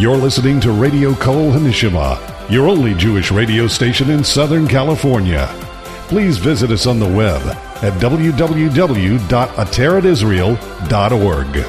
You're listening to Radio Kol Hanishima, your only Jewish radio station in Southern California. Please visit us on the web at www.ateratisrael.org.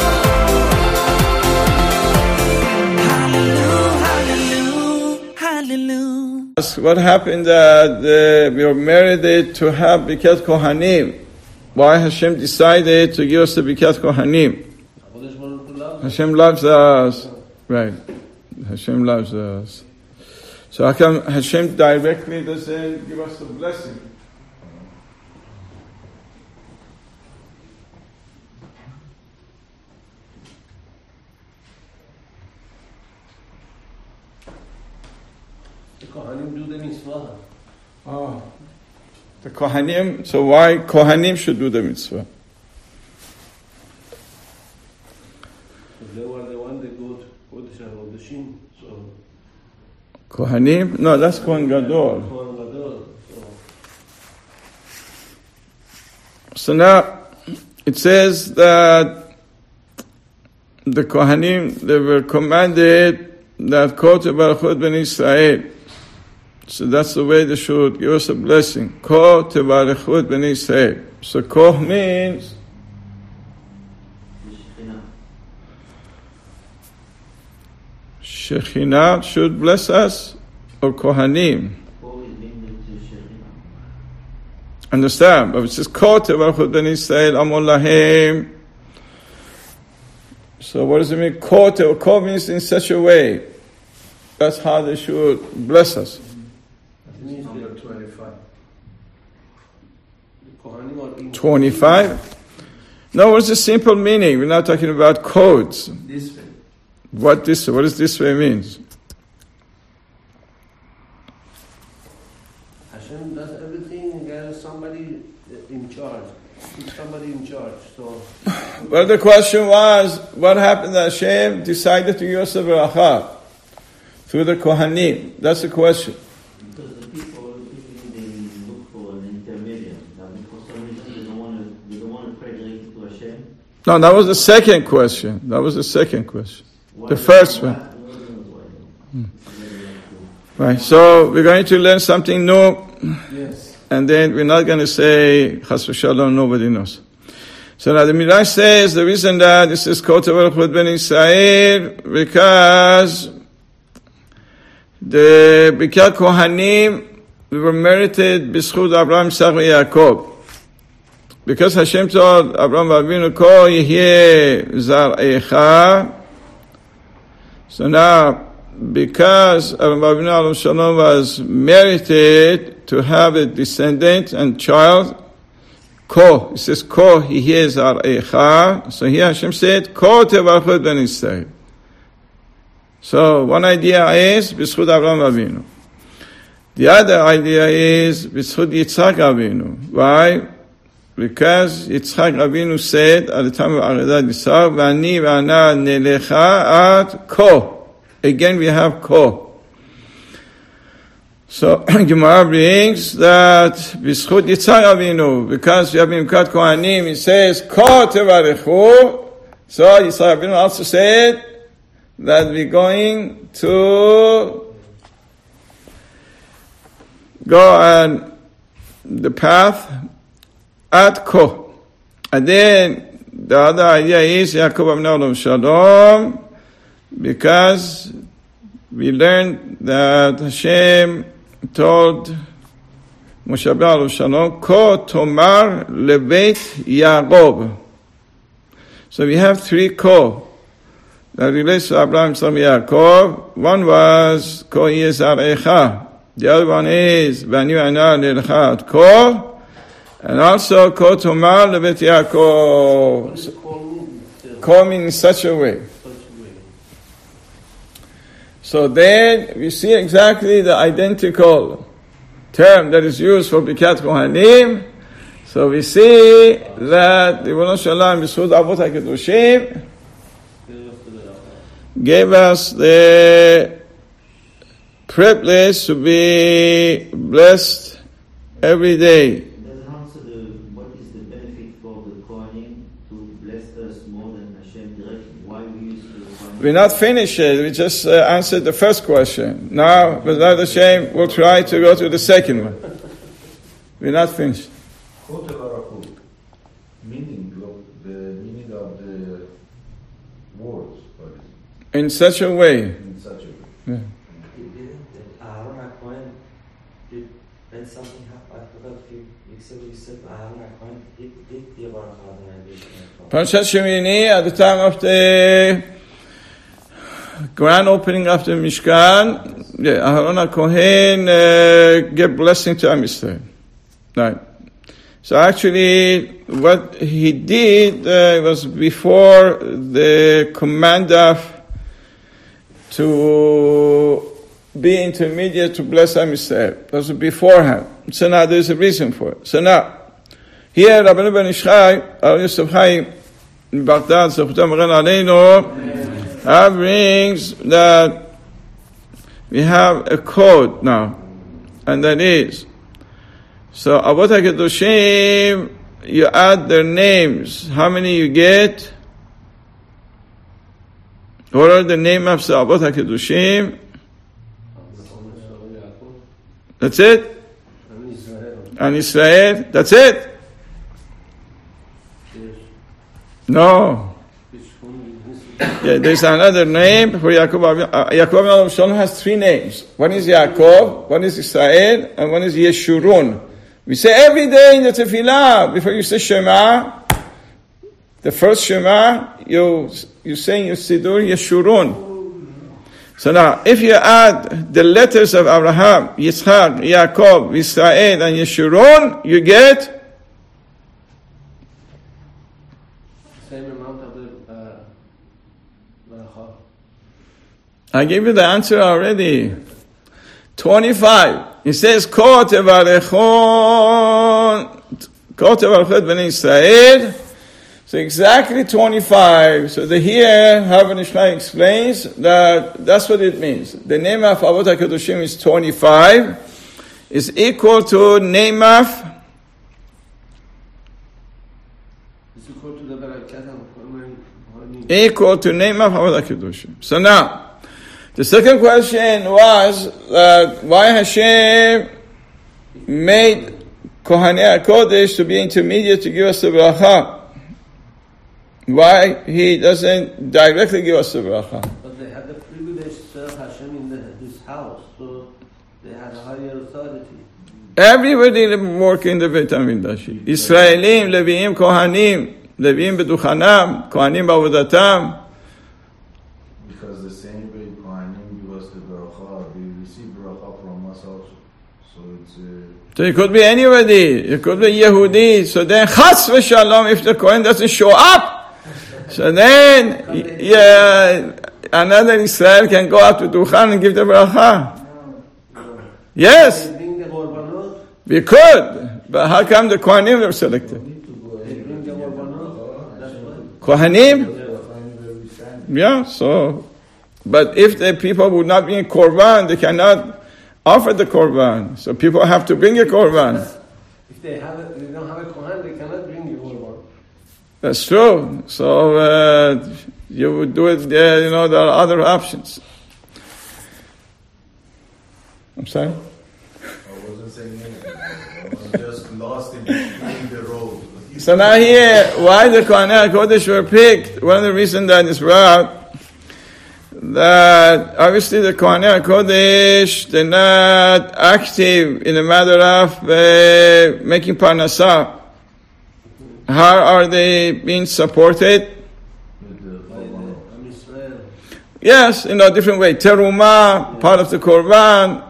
What happened that we were married to have Bikat Kohanim? Why Hashem decided to give us the Bikat Kohanim? Hashem loves us. Right. Hashem loves us. So how come Hashem directly doesn't give us the blessing? The Kohanim do the mitzvah. Oh. The Kohanim, so why Kohanim should do the mitzvah? They were the one that go to Kodeshim. So Kohanim? No, that's Kohen Gadol. Kohen Gadol. So now, it says that the Kohanim, they were commanded that Ko Tevarachot Ben Israel. So that's the way they should give us a blessing. Ko Tevarachot Ben Israel. So Ko means Shekhinah should bless us, or Kohanim. Understand? But it says Ko Tevarachot Ben Israel Amol Lahem. So what does it mean? Ko means in such a way. That's how they should bless us. Number 25. 25? No, what's the simple meaning? We're not talking about codes. This way. What does this way means? Hashem does everything and there is somebody in charge. Keep somebody in charge. So Well, the question was, what happened that Hashem decided to give us a bracha through the Kohanim? That's the question. Because the people they look for an intermediate. That for some reason they don't want to pray directly to Hashem. No, that was the second question. The first one. Right, so we're going to learn something new. yes. And then we're not going to say, Chas v'shalom, nobody knows. So now the Midrash says the reason that this is Ko Tevarachot Ben Israel, because the Bikat Kohanim, we were merited b'schut Abraham, Yitzchak, and Yaakov. Because Hashem told Abraham Avinu, Ko Yehyeh Zar'echa. So now, because Abraham Avinu Alam Shalom was merited to have a descendant and child, Ko, it says Ko Yehyeh Zar'echa. So here Hashem said, Ko Tevarachot Ben Israel. So one idea is b'schut Abraham Avinu. The other idea is b'schut Yitzchak Avinu. Why? Because Yitzchak Avinu said at the time of Akedat Yisrael, V'ani v'ana nelecha at Ko. Again we have Ko. So Gemara brings that b'schut Yitzchak Avinu, because we have Bikat Kohanim, it says Ko Tevarechu. So Yitzchak Avinu also said that we're going to go on the path at Ko. And then the other idea is Yaakov Avinu Olam Shalom, because we learned that Hashem told Moshe Rabbeinu Shalom, Ko Tomar Lebeit Yaakov. So we have three Ko that relates to Abraham, Yitzchak, Yaakov. One was Ko Yehyeh Zar'echa. The other one is V'ani v'ana nelecha at Ko. And also Ko Tomar Lebeit Yaakov. Ko means in such a way. So then we see exactly the identical term that is used for Bikat Kohanim. So we see that the Ribono Shel Olam b'zchut Avot HaKadoshim gave us the privilege to be blessed every day. Does it answer what is the benefit for the Kohanim to bless us more more than Hashem directly? Why we use the We're not finished yet. We just answered the first question. Now, without Hashem, we'll try to go to the second one. We're not finished. Meaning of the words. In such a way. In such a way. Yeah. Aaron HaKohen, when something happened, I forgot if you said Aaron HaKohen did the Baruch Parashat Shemini, at the time of the grand opening of the Mishkan, Aaron HaKohen gave blessing to Am Yisrael. Right. So actually, what he did was before the command of to be intermediate to bless Am Yisrael. That was beforehand. So now there's a reason for it. So now, here Rabbeinu Ben Ish Chai, Rabbi Yosef Chaim, in Baghdad, Zechutam Magen Aleinu, brings that we have a code now, and that is, so Avot HaKedoshim, you add their names. How many you get? What are the name of the Avot HaKedoshim? That's it? And Israel. That's it? No. There's another name for Yaakov. Yaakov Avinu has three names. One is Yaakov, one is Israel, and one is Yeshurun. We say every day in the Tefillah, before you say Shema, the first Shema, you say in your Siddur, Yeshurun. So now, if you add the letters of Abraham, Yitzchak, Yaakov, Israel, and Yeshurun, you get same amount of the Baruch. I gave you the answer already. 25. It says, Ko tevarechon b'nei Israel. So exactly 25. So here, Rabbeinu Ish Chai explains that that's what it means. The name of Avot HaKedoshim is 25. Is equal to name of Avot HaKedoshim. So now, the second question was why Hashem made Kohanei HaKodesh to be intermediate to give us the bracha. Why he doesn't directly give us the bracha? But they had the privilege to serve Hashem in this house, so they had a higher authority. Everybody work in the Beit HaMikdash. Israelim, Leviim, Kohanim, Leviim b'duchanam, Kohanim b'avodatam. Because the same way Kohanim give us the bracha, they receive bracha from us also. So it's So it could be anybody. It could be Yehudi. So then, Chas v'shalom, if the Kohen doesn't show up, so then, another Israel can go up to Duchan and give the bracha. Yes, we could. But how come the Kohanim were selected? Kohanim? Yeah, so. But if the people would not be in Korban, they cannot offer the Korban. So people have to bring a Korban. If they don't have a Kohen, they cannot bring the Korban. That's true. So you would do it there, there are other options. I'm sorry? I wasn't saying anything. I was just lost in the road. So now here, why the Kohanei HaKodesh were picked? One of the reasons that is brought, that obviously the Kohanei HaKodesh, they're not active in the matter of making parnasah. How are they being supported? Yes, different way. Terumah, part of the Korban,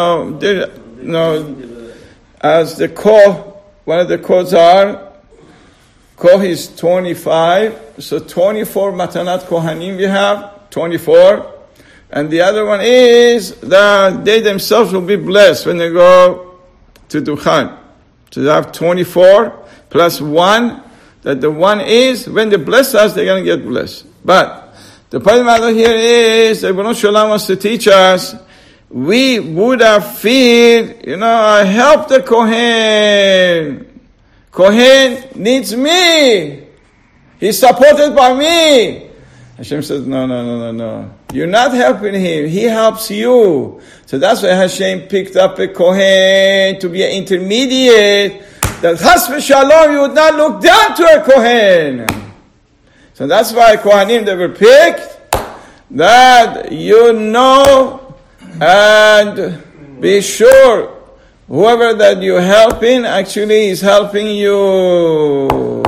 as the Koh, one of the Kohs are, Koh is 25, so 24 Matanat Kohanim we have, 24. And the other one is that they themselves will be blessed when they go to Duchan. So they have 24 plus 1, that the one is, when they bless us, they're going to get blessed. But the point of the matter here is, that Ribono Shel Olam wants to teach us, we would have feared, I help the Kohen. Kohen needs me. He's supported by me. Hashem says, no. You're not helping him. He helps you. So that's why Hashem picked up a Kohen to be an intermediate, that Chas v'Shalom, you would not look down to a Kohen. So that's why Kohanim, they were picked, that you know and be sure whoever that you're helping actually is helping you.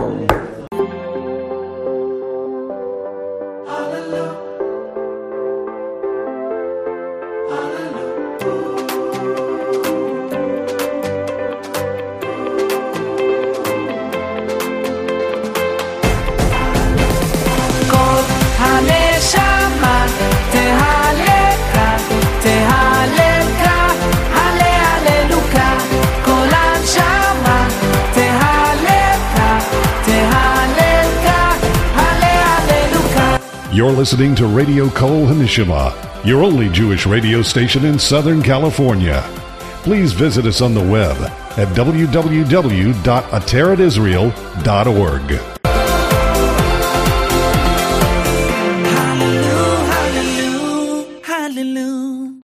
You're listening to Radio Kol HaNeshama, your only Jewish radio station in Southern California. Please visit us on the web at www.ateratisrael.org.